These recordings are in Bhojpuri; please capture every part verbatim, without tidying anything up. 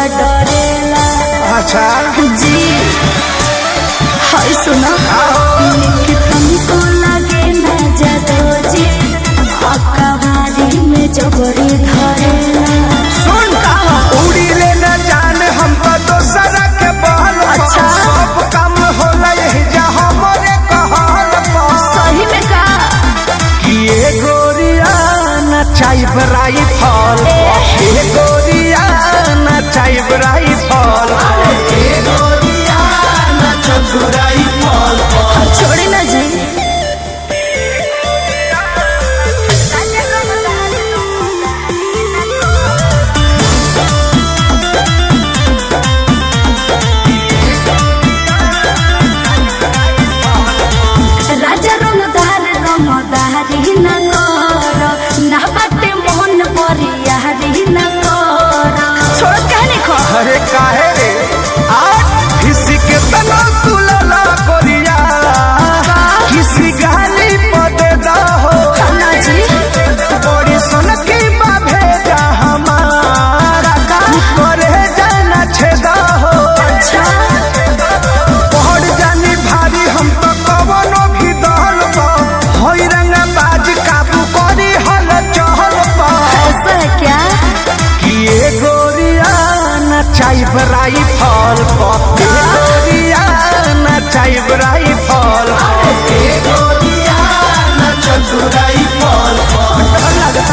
डरेला। अच्छा जी हाय सुना तुमको लगे ना जदोजी अकबारी में जबरी धरेला। सुन उड़ी ले न जान हम तो दोसर के बहल। अच्छा सब काम होला यही जा हमरे कहल। सही में का कि ए गोरिया नचाई बराई फल। ए गोरिया नचाई बराई फल। ए गोरिया नचाई बराई फल। छोड़ी ना जी राजा रंगदार रंगदारी न कर ना बाटे मोहन परियारी न कर। छोड़ कहने खो अरे काहे रे आज किसी के तना तुलला गोरिया किसी गाली पदे दा हो ना जी बड़ी सन की बा भेजा हमारा करे जाना छेदा हो। अच्छा पहड़ जानी भारी हम तो कवनो भी दहल बा होई रंगा बाज काबू करी हल चहल बा। ऐसा है क्या कि ए गोरिया नचाई बराई फल। ए गोरिया नचाई बराई फल। ए गोरिया नचाई बराई फल। डर लगता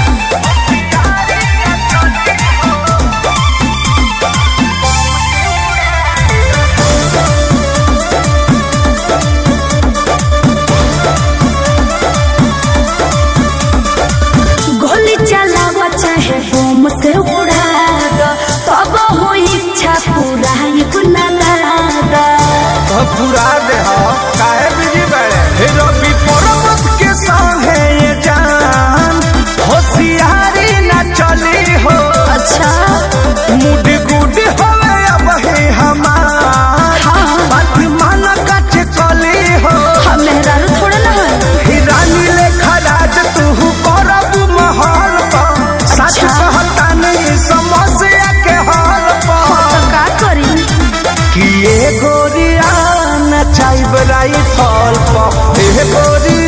गोली चलावा चाहे बम से उड़ा दो तब हो इच्छा पूरा गुना दादा। तो पूरा दे हो काहे बिजी बड़े हे रवि पर्वत के संगे ये जान होशियारी न चली हो। अच्छा मुड गुड होवे अब हे हमार बात मान कच कली हो। मेरा थोड़ा ना है हिरानी लेखा राज तू करब महल पा। सच कहता नहीं समस्या के हल पा। तो का करी कि ए गोरिया नचाई बराई फल पा। ए गोरिया